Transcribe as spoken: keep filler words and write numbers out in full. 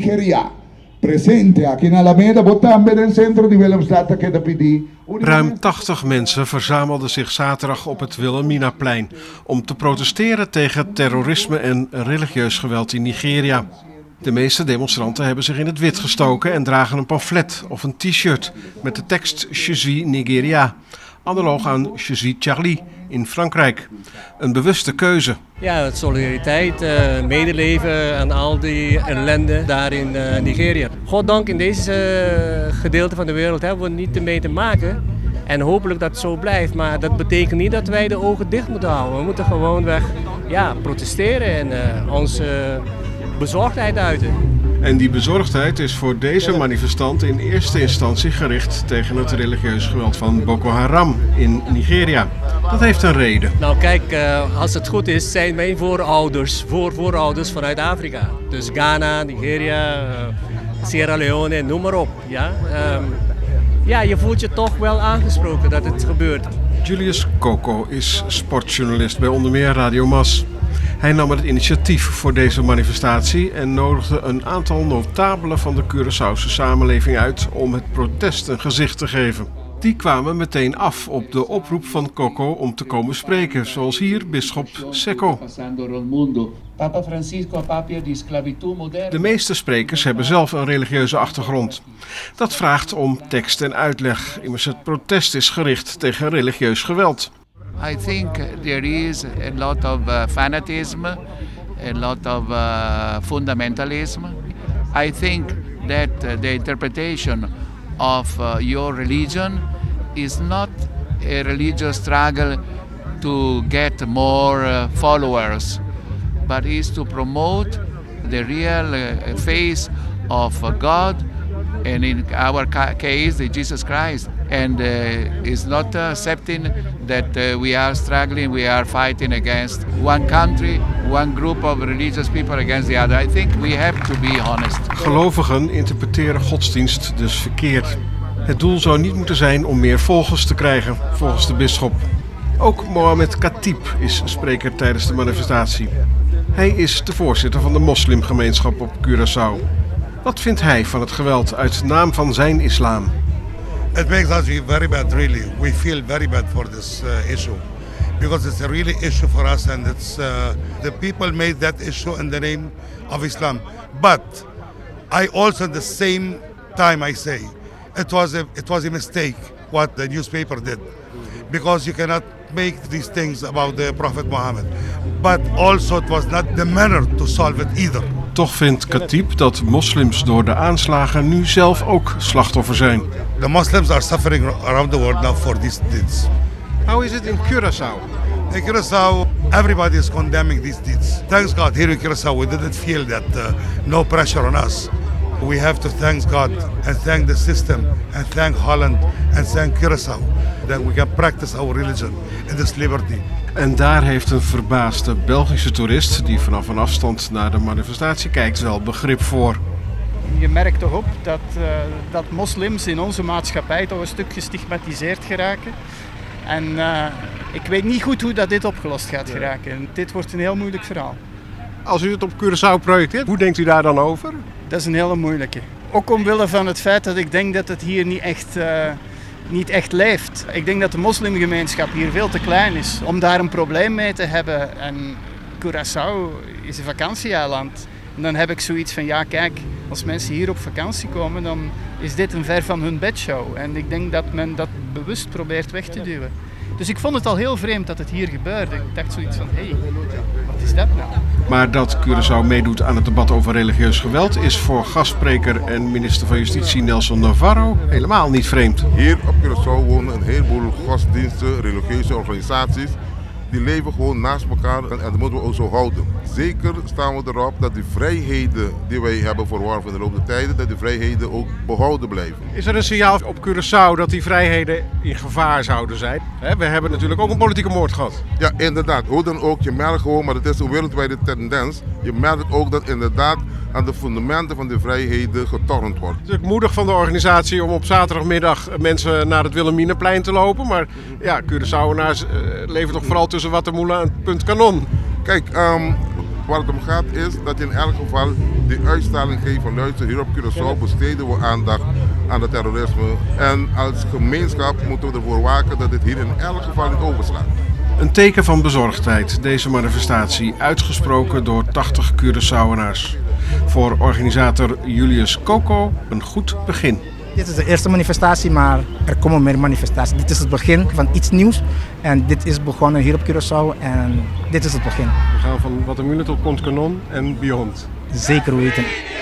Nigeria. Presente aqui na Alameda, Botambe, en centro di Willemstad, che da P D. Ruim tachtig mensen verzamelden zich zaterdag op het Wilhelminaplein om te protesteren tegen terrorisme en religieus geweld in Nigeria. De meeste demonstranten hebben zich in het wit gestoken en dragen een pamflet of een t-shirt met de tekst Je suis Nigeria, analoog aan Je suis Charlie in Frankrijk. Een bewuste keuze. Ja, solidariteit, uh, medeleven aan al die ellende daar in uh, Nigeria. Goddank in deze uh, gedeelte van de wereld hebben we niet mee te maken. En hopelijk dat het zo blijft. Maar dat betekent niet dat wij de ogen dicht moeten houden. We moeten gewoonweg ja, protesteren en uh, onze bezorgdheid uiten. En die bezorgdheid is voor deze manifestanten in eerste instantie gericht tegen het religieus geweld van Boko Haram in Nigeria. Dat heeft een reden. Nou kijk, uh, als het goed is, zijn mijn voorouders, voorvoorouders vanuit Afrika. Dus Ghana, Nigeria, uh, Sierra Leone, noem maar op. Ja? Um, ja, je voelt je toch wel aangesproken dat het gebeurt. Julius Koko is sportjournalist bij onder meer Radio Mas. Hij nam het initiatief voor deze manifestatie en nodigde een aantal notabelen van de Curaçaose samenleving uit om het protest een gezicht te geven. Die kwamen meteen af op de oproep van Koko om te komen spreken, zoals hier bisschop Secco. De meeste sprekers hebben zelf een religieuze achtergrond. Dat vraagt om tekst en uitleg, immers het protest is gericht tegen religieus geweld. I think there is a lot of uh, fanatism, a lot of uh, fundamentalism. I think that uh, the interpretation of uh, your religion is not a religious struggle to get more uh, followers, but is to promote the real uh, face of uh, God, and in our ca- case, the Jesus Christ. And uh, is not accepting that uh, we are struggling, we are fighting against one country, one group of religious people against the other. I think we have to be honest. Gelovigen interpreteren godsdienst dus verkeerd. Het doel zou niet moeten zijn om meer volgers te krijgen, volgens de bisschop. Ook Mohamed Khatib is spreker tijdens de manifestatie. Hij is de voorzitter van de moslimgemeenschap op Curaçao. Wat vindt hij van het geweld uit naam van zijn islam? It makes us feel very bad, really. We feel very bad for this uh, issue because it's a really issue for us, and it's uh, the people made that issue in the name of Islam. But I also, at the same time, I say it was a it was a mistake what the newspaper did, because you cannot make these things about the Prophet Muhammad. But also, it was not the manner to solve it either. Toch vindt Khatib dat moslims door de aanslagen nu zelf ook slachtoffer zijn. The Muslims are suffering around the world now for these deeds. How is it in Curaçao? In Curaçao, everybody is condemning these deeds. Thanks God, here in Curaçao, we didn't feel that uh, no pressure on us. We have to thank God and thank the system and thank Holland and thank Curaçao that we can practice our religion in this liberty. En daar heeft een verbaasde Belgische toerist die vanaf een afstand naar de manifestatie kijkt wel begrip voor. Je merkt toch op dat, uh, dat moslims in onze maatschappij toch een stuk gestigmatiseerd geraken. En uh, ik weet niet goed hoe dat dit opgelost gaat geraken. Dit wordt een heel moeilijk verhaal. Als u het op Curaçao projecteert, hoe denkt u daar dan over? Dat is een hele moeilijke. Ook omwille van het feit dat ik denk dat het hier niet echt... Uh, niet echt leeft. Ik denk dat de moslimgemeenschap hier veel te klein is om daar een probleem mee te hebben. En Curaçao is een vakantieeiland. En dan heb ik zoiets van, ja kijk, als mensen hier op vakantie komen, dan is dit een ver van hun bedshow. En ik denk dat men dat bewust probeert weg te duwen. Dus ik vond het al heel vreemd dat het hier gebeurde. Ik dacht zoiets van, hé, hey, wat is dat nou? Maar dat Curaçao meedoet aan het debat over religieus geweld is voor gastspreker en minister van Justitie Nelson Navarro helemaal niet vreemd. Hier op Curaçao wonen een heleboel godsdiensten, religieuze organisaties. Die leven gewoon naast elkaar en dat moeten we ook zo houden. Zeker staan we erop dat de vrijheden die wij hebben verworven in de loop der tijden, dat die vrijheden ook behouden blijven. Is er een signaal op Curaçao dat die vrijheden in gevaar zouden zijn? We hebben natuurlijk ook een politieke moord gehad. Ja, inderdaad. Hoe dan ook, je merkt gewoon, maar het is een wereldwijde tendens. Je merkt ook dat inderdaad aan de fundamenten van de vrijheden getornd wordt. Het is natuurlijk moedig van de organisatie om op zaterdagmiddag mensen naar het Wilhelminaplein te lopen. Maar ja, Curaçaoënaars uh, leven toch vooral tussen Watermoelen en Punt Kanon. Kijk, um, Waar het om gaat is dat je in elk geval die uitstraling geeft van luister, hier op Curaçao besteden we aandacht aan het terrorisme. En als gemeenschap moeten we ervoor waken dat dit hier in elk geval niet overslaat. Een teken van bezorgdheid, deze manifestatie, uitgesproken door tachtig Curaçaoënaars. Voor organisator Julius Coco een goed begin. Dit is de eerste manifestatie, maar er komen meer manifestaties. Dit is het begin van iets nieuws en dit is begonnen hier op Curaçao en dit is het begin. We gaan van Watermühle tot Pontkanon en beyond. Zeker weten.